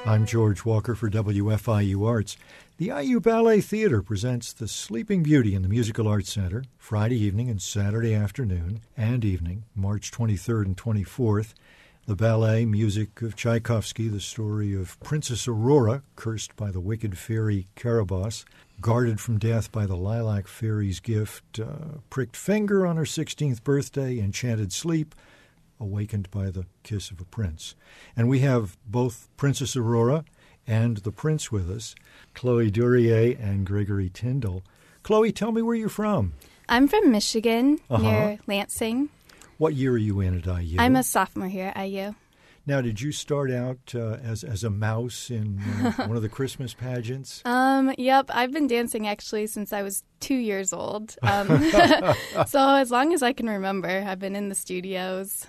I'm George Walker for WFIU Arts. The IU Ballet Theater presents The Sleeping Beauty in the Musical Arts Center, Friday evening and Saturday afternoon and evening, March 23rd and 24th. The ballet, music of Tchaikovsky, the story of Princess Aurora, cursed by the wicked fairy Carabosse, guarded from death by the lilac fairy's gift, pricked finger on her 16th birthday, enchanted sleep, awakened by the kiss of a prince. And we have both Princess Aurora and the prince with us, Chloe Duryea and Gregory Tyndall. Chloe, tell me where you're from. I'm from Michigan, near Lansing. What year are you in at IU? I'm a sophomore here at IU. Now, did you start out as a mouse in one of the Christmas pageants? Yep, I've been dancing actually since I was 2 years old. So as long as I can remember, I've been in the studios.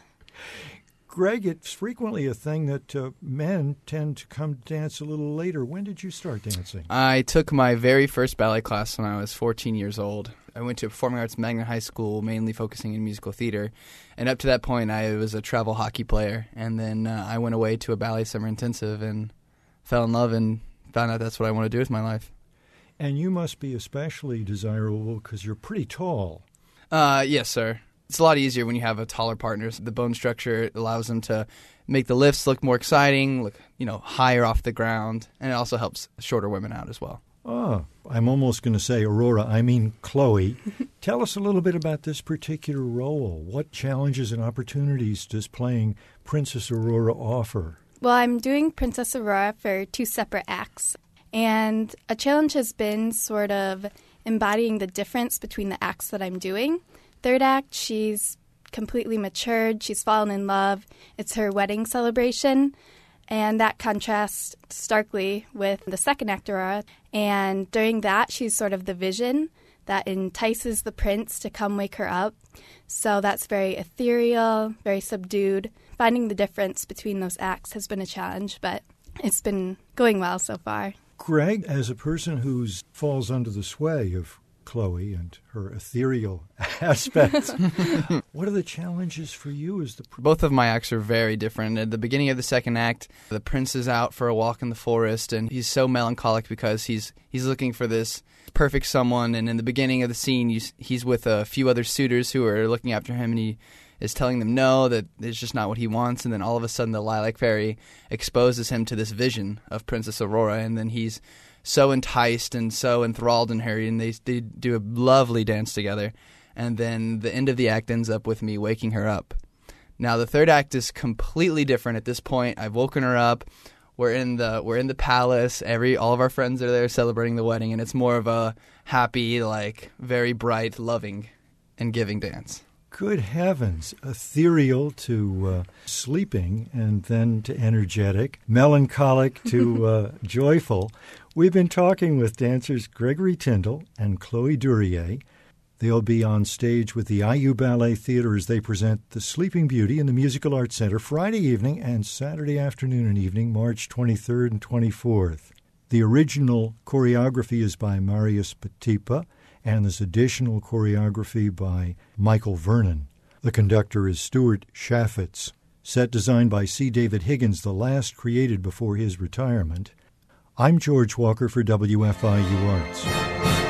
Greg, it's frequently a thing that men tend to come dance a little later. When did you start dancing? I took my very first ballet class when I was 14 years old. I went to Performing Arts Magnet High School, mainly focusing in musical theater. And up to that point, I was a travel hockey player. And then I went away to a ballet summer intensive and fell in love and found out that's what I want to do with my life. And you must be especially desirable because you're pretty tall. Yes, sir. It's a lot easier when you have a taller partner. The bone structure allows them to make the lifts look more exciting, look, higher off the ground, and it also helps shorter women out as well. Oh, I'm almost going to say Aurora. I mean Chloe. Tell us a little bit about this particular role. What challenges and opportunities does playing Princess Aurora offer? Well, I'm doing Princess Aurora for 2 separate acts, and a challenge has been sort of embodying the difference between the acts that I'm doing. Third act, she's completely matured. She's fallen in love. It's her wedding celebration. And that contrasts starkly with the second act, Aurora. And during that, she's sort of the vision that entices the prince to come wake her up. So that's very ethereal, very subdued. Finding the difference between those acts has been a challenge, but it's been going well so far. Greg, as a person who falls under the sway of Chloe and her ethereal aspects, what are the challenges for you as the Both of my acts are very different. At the beginning of the second act, the prince is out for a walk in the forest, and he's so melancholic because he's looking for this perfect someone. And in the beginning of the scene, he's with a few other suitors who are looking after him, and he is telling them no, that it's just not what he wants. And then all of a sudden, the lilac fairy exposes him to this vision of Princess Aurora, and then he's so enticed and so enthralled in her, and they do a lovely dance together. And then the end of the act ends up with me waking her up. Now the third act is completely different. At this point, I've woken her up. We're in the palace. All of our friends are there celebrating the wedding, and it's more of a happy, very bright, loving, and giving dance. Good heavens, ethereal to sleeping, and then to energetic, melancholic to joyful. We've been talking with dancers Gregory Tyndall and Chloe Duryea. They'll be on stage with the IU Ballet Theater as they present The Sleeping Beauty in the Musical Arts Center Friday evening and Saturday afternoon and evening, March 23rd and 24th. The original choreography is by Marius Petipa, and there's additional choreography by Michael Vernon. The conductor is Stuart Chaffetz. Set design by C. David Higgins, the last created before his retirement. I'm George Walker for WFIU Arts.